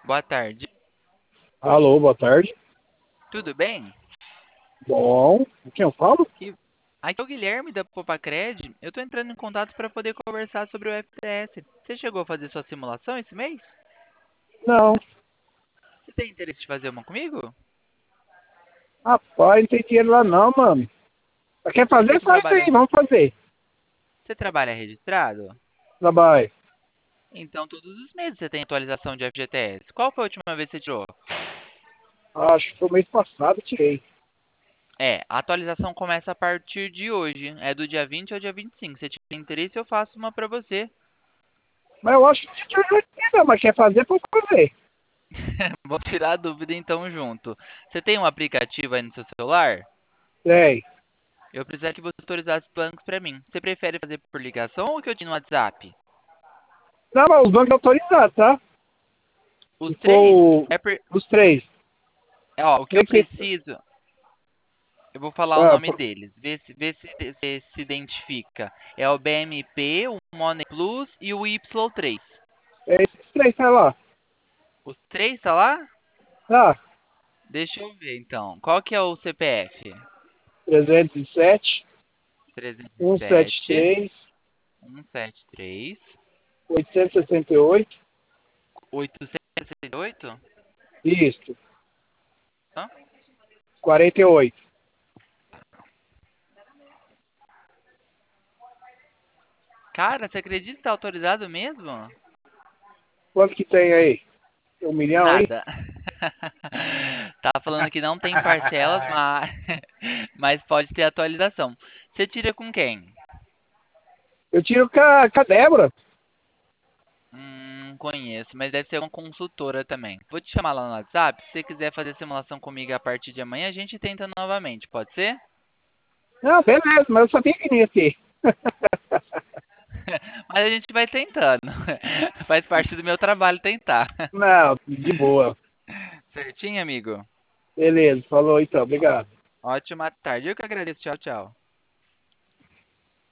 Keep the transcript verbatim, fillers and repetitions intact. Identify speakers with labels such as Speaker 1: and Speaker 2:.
Speaker 1: Boa tarde.
Speaker 2: Alô, boa tarde.
Speaker 1: Tudo bem?
Speaker 2: Bom, com quem eu falo?
Speaker 1: Que- Aqui é o Guilherme da Popacred. Eu tô entrando em contato para poder conversar sobre o F T S. Você chegou a fazer sua simulação esse mês?
Speaker 2: Não.
Speaker 1: Você tem interesse de fazer uma comigo?
Speaker 2: Rapaz, não tem dinheiro lá não, mano. Quer
Speaker 1: Você
Speaker 2: fazer? Faz aí,
Speaker 1: trabalha,
Speaker 2: vamos fazer.
Speaker 1: você trabalha registrado?
Speaker 2: Trabalho.
Speaker 1: Então todos os meses você tem atualização de F G T S. Qual foi a última vez que você tirou?
Speaker 2: Acho que foi mês passado, tirei.
Speaker 1: É, a atualização começa a partir de hoje. É do dia vinte ao dia vinte e cinco. Se você tiver interesse, eu faço uma para você.
Speaker 2: Mas eu acho que não tinha dinheiro não, mas quer fazer, pode fazer.
Speaker 1: Vou tirar a dúvida então junto. Você tem um aplicativo aí no seu celular?
Speaker 2: Tem.
Speaker 1: Eu precisaria que você autorizasse os bancos para mim. Você prefere fazer por ligação ou que eu te no WhatsApp?
Speaker 2: Não, mas os bancos autorizados, tá?
Speaker 1: Os
Speaker 2: Se
Speaker 1: três?
Speaker 2: for
Speaker 1: É per...
Speaker 2: os três.
Speaker 1: é, ó, o que eu
Speaker 2: Tem que...
Speaker 1: preciso, eu vou falar o
Speaker 2: Ah,
Speaker 1: nome
Speaker 2: pro-
Speaker 1: deles. Vê se, vê se, se se identifica. É o B M P, o Money Plus e o Y três.
Speaker 2: é esses três, tá lá.
Speaker 1: Os três tá lá?
Speaker 2: Tá.
Speaker 1: Deixa eu ver então. Qual que é o C P F?
Speaker 2: trezentos e sete,
Speaker 1: trezentos e
Speaker 2: cento e setenta e
Speaker 1: sete,
Speaker 2: três,
Speaker 1: cento e setenta e três,
Speaker 2: oitocentos e sessenta e oito.
Speaker 1: oitocentos e sessenta e oito?
Speaker 2: Isso.
Speaker 1: Hã?
Speaker 2: quarenta e oito.
Speaker 1: Cara, você acredita que tá autorizado mesmo?
Speaker 2: Quanto que tem aí? Um milhão aí?
Speaker 1: Nada. Tá falando que não tem parcelas, mas, mas pode ter atualização. Você tira com quem?
Speaker 2: Eu tiro com a, com a Débora.
Speaker 1: Hum, não conheço, mas deve ser uma consultora também. Vou te chamar lá no WhatsApp. Se você quiser fazer simulação comigo a partir de amanhã, a gente tenta novamente, pode ser?
Speaker 2: Não, beleza, mas eu sabia que não ia ter.
Speaker 1: Mas a gente vai tentando. Faz parte do meu trabalho tentar.
Speaker 2: Não, de boa.
Speaker 1: Certinho, amigo?
Speaker 2: Beleza, falou então, obrigado.
Speaker 1: Ótima tarde. Eu que agradeço. Tchau, tchau.